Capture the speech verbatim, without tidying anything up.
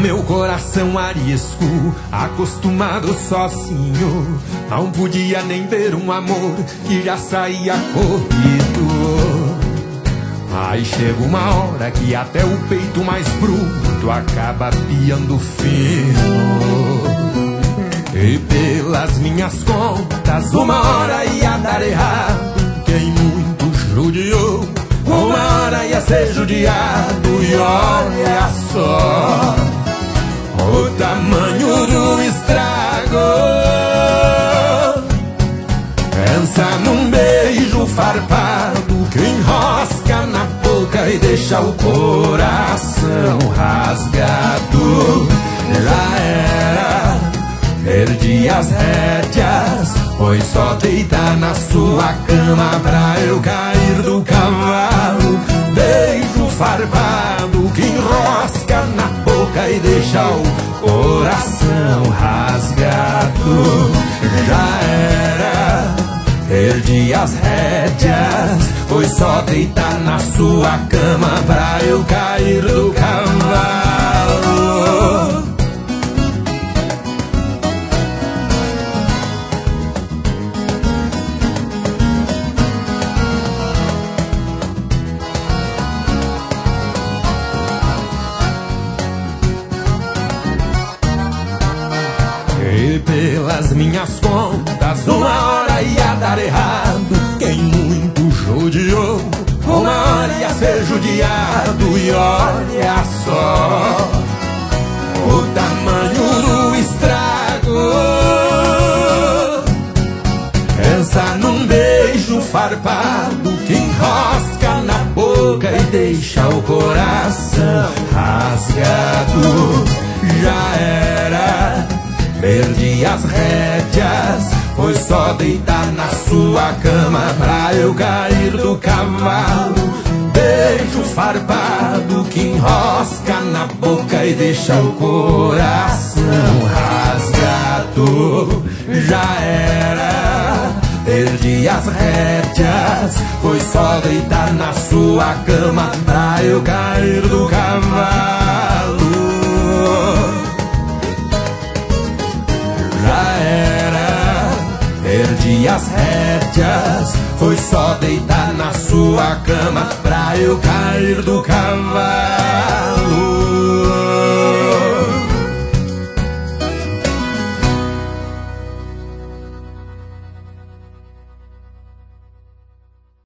meu coração arisco, acostumado sozinho, não podia nem ver um amor que já saía corrido. Aí chega uma hora que até o peito mais bruto acaba piando fino. E pelas minhas contas, uma hora ia dar errado. Quem muito judiou, uma hora ia ser judiado. E olha só o tamanho do estrago. Pensa num beijo farpado que enrosca na boca e deixa o coração rasgado. Já era, perdi as rédeas, foi só deitar na sua cama pra eu cair do cavalo. Beijo farpado que enrosca na boca e deixa o coração rasgado. Já era, perdi as rédeas, foi só deitar na sua cama pra eu cair do cavalo. E pelas minhas contas, uma hora ia dar errado. Quem muito judiou, uma hora ia ser judiado. E olha só o tamanho do estrago. Pensa num beijo farpado que enrosca na boca e deixa o coração rasgado. Já era, perdi as rédeas, foi só deitar na sua cama pra eu cair do cavalo. Beijo farpado que enrosca na boca e deixa o coração rasgado. Já era, perdi as rédeas, foi só deitar na sua cama pra eu cair do cavalo. Já era, perdi as rédeas, foi só deitar na sua cama pra eu cair do cavalo.